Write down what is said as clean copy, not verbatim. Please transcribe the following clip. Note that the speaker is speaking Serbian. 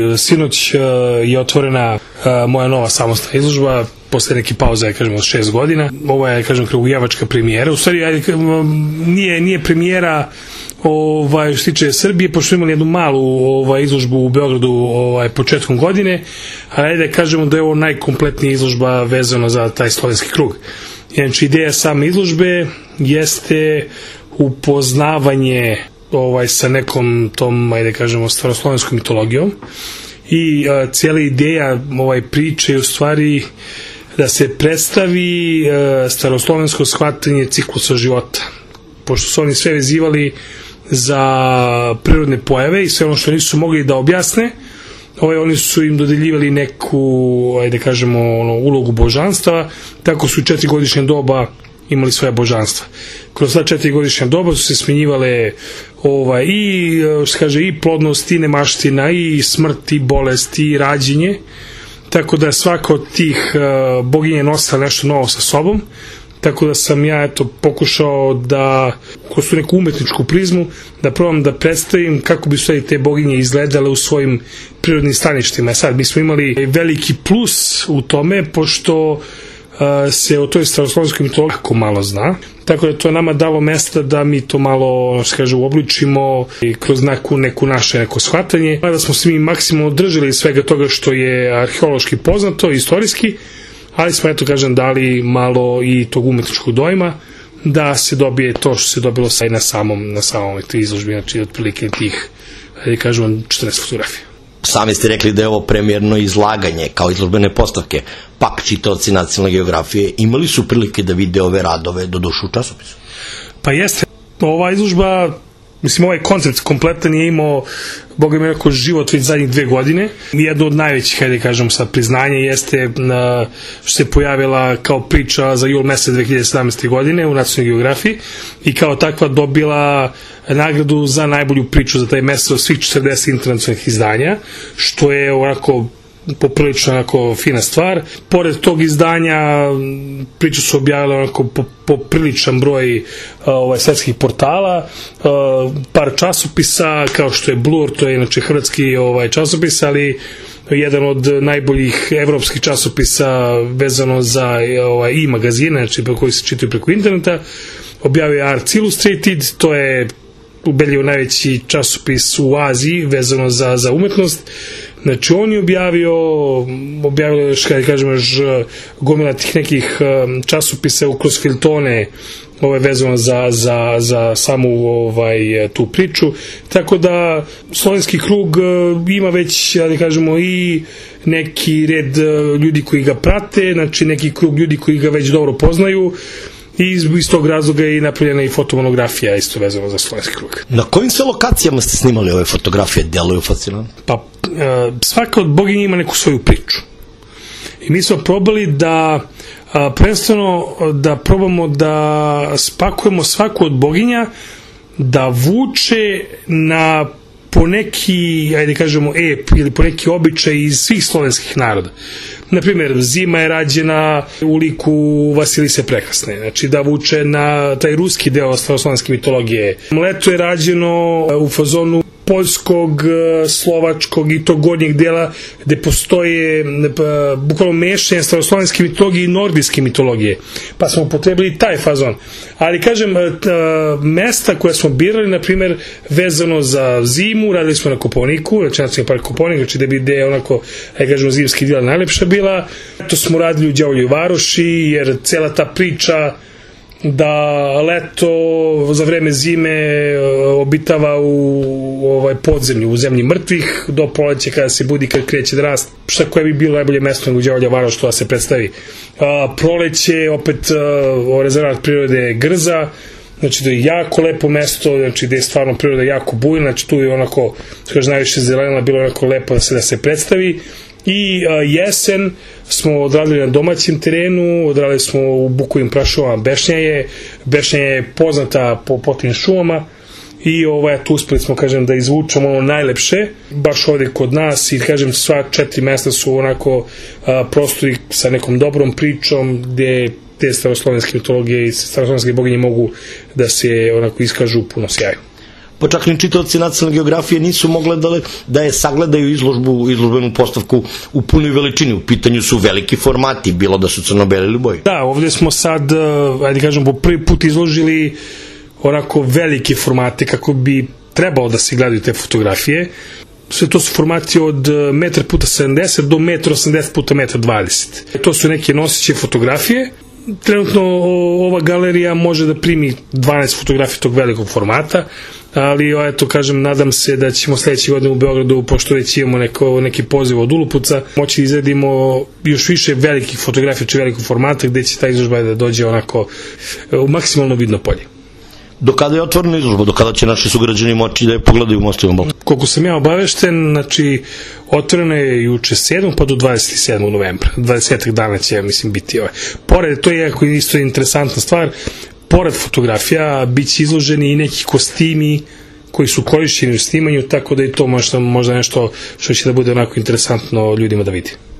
sinoć je otvorena moja nova samostalna izložba posle neke pauze, kažemo, od 6 godina. Ovo je, kažem, kragujevačka premijera. U stvari, nije premijera što se tiče Srbije, pošto imali jednu malu izložbu u Beogradu početkom godine, ali da kažemo da je ovo najkompletnija izložba vezana za taj slovenski krug. Znači, ideja same izložbe jeste upoznavanje sa nekom tom, ajde kažemo, staroslovenskom mitologijom i cijela ideja priče je u stvari da se predstavi staroslovensko shvatanje ciklusa života. Pošto su oni sve vezivali za prirodne pojave i sve ono što nisu mogli da objasne, oni su im dodeljivali neku, ajde kažemo, ulogu božanstva, tako su 4 godišnje doba imali svoje božanstva. Kroz ta 4 godišnja doba su se smenjivale i plodnost, i nemaština, i smrt, i bolest, i rađenje, tako da svaka od tih boginje nosila nešto novo sa sobom, tako da sam ja pokušao da kroz tu neku umetničku prizmu da probam da predstavim kako bi sve te boginje izgledale u svojim prirodnim staništima. Sad, mi smo imali veliki plus u tome, pošto se o toj staroslovenskoj mitologiji jako malo zna, tako da to je nama dalo mesta da mi to malo, uobličimo i kroz neku naše neko shvatanje, da smo se mi maksimalno držali svega toga što je arheološki poznato, istorijski, ali smo, dali malo i tog umetničkog dojma da se dobije to što se dobilo na samom izložbi, znači otprilike tih, 14 fotografija. Sami ste rekli da je ovo premijerno izlaganje kao izložbene postavke. Pak čitaoci nacionalne geografije imali su prilike da vide ove radove do dušu u časopisu? Pa jeste. Ova izložba, ovaj koncept kompletan je imao, Boga mi rekao, život već zadnjih 2 godine. Jedno od najvećih, sad priznanja jeste što se pojavila kao priča za jul mesec 2017. godine u nacionalnoj geografiji i kao takva dobila nagradu za najbolju priču za taj mesec od svih 40 internacionalnih izdanja, što je onako poprilično fina stvar. Pored tog izdanja priču su objavile popriličan broj svetskih portala, par časopisa kao što je Blur, to je inače hrvatski časopis, ali jedan od najboljih evropskih časopisa vezano za magazine, znači koji se čitaju preko interneta. Objavio je Arts Illustrated, to je ubedljivo najveći časopis u Aziji vezano za umetnost. Znači on je objavio još, gomila tih nekih časopisa kroz filtone vezano za samu tu priču, tako da slovenski krug ima već, i neki red ljudi koji ga prate, znači neki krug ljudi koji ga već dobro poznaju, i iz tog razloga je napravljena i fotomonografija isto vezano za slovenski krug. Na kojim sve lokacijama ste snimali ove fotografije? Deluju fascinantno? Pa svaka od boginja ima neku svoju priču. I mi smo probali da prvenstveno da probamo da spakujemo svaku od boginja da vuče na po neki, ep ili po neki običaj iz svih slovenskih naroda. Naprimjer, zima je rađena u liku Vasilise Prekrasne, znači da vuče na taj ruski deo staroslovenske mitologije. Leto je rađeno u fazonu poljskog, slovačkog i tog gornjeg dela gde postoje bukvalno mešanje staroslovenske mitologije i nordijske mitologije. Pa smo upotrebili taj fazon. Ali mesta koje smo birali, na primjer, vezano za zimu, radili smo na Kopaoniku, znači nacionalni park Kopaonik, znači da bi gde je onako, zimski djela najlepša bila. To smo radili u Đavoljoj Varoši, jer cela ta priča da leto za vreme zime obitava u podzemlju, u zemlji mrtvih, do proleća kada se budi, kad kreće da rast, šta koje bi bilo najbolje mesto nego Đavolja Varoš, to da se predstavi. Proleće, opet rezervat prirode Grza, znači to je jako lepo mesto, znači gde je stvarno priroda jako bujna, znači tu je onako, najviše zelenila, bilo onako lepo da se predstavi. I jesen smo odradili na domaćem terenu, odradili smo u bukovim prašumama Bešnja je poznata po tim šumama i tu uspeli smo, da izvučemo ono najlepše, baš ovde kod nas, i sva 4 mesta su onako prostori sa nekom dobrom pričom gde te staroslovenske mitologije i staroslovenske boginje mogu da se onako iskažu u puno sjaju. pa čak ni čitaoci nacionalne geografije nisu mogli da je sagledaju izložbenu postavku u punoj veličini. U pitanju su veliki formati, bilo da su crno-beli ili boji. Da, ovde smo sad, ajde kažem, po prvi put izložili onako velike formate kako bi trebalo da se gledaju te fotografije. Sve to su formati od 1,70 m do 1,80 m puta 1,20 m. To su neke noseće fotografije. Trenutno ova galerija može da primi 12 fotografija tog velikog formata, ali eto kažem, nadam se da ćemo sledeće godine u Beogradu, pošto već imamo neki poziv od Ulupuca, moći izradimo još više velikih fotografija či velikog formata gde će ta izložba da dođe onako u maksimalno vidno polje. Do kada je otvorena izložba? Do kada će naši sugrađani moći da je pogledaju u Mostovom Balkanu? Koliko sam ja obavešten, znači otvorena je juče 7. pa do 27. novembra. 20 dana će, mislim, biti Pored, to je isto interesantna stvar, pored fotografija bit će izloženi i neki kostimi koji su korišćeni u snimanju, tako da i to možda nešto što će da bude onako interesantno ljudima da vidi.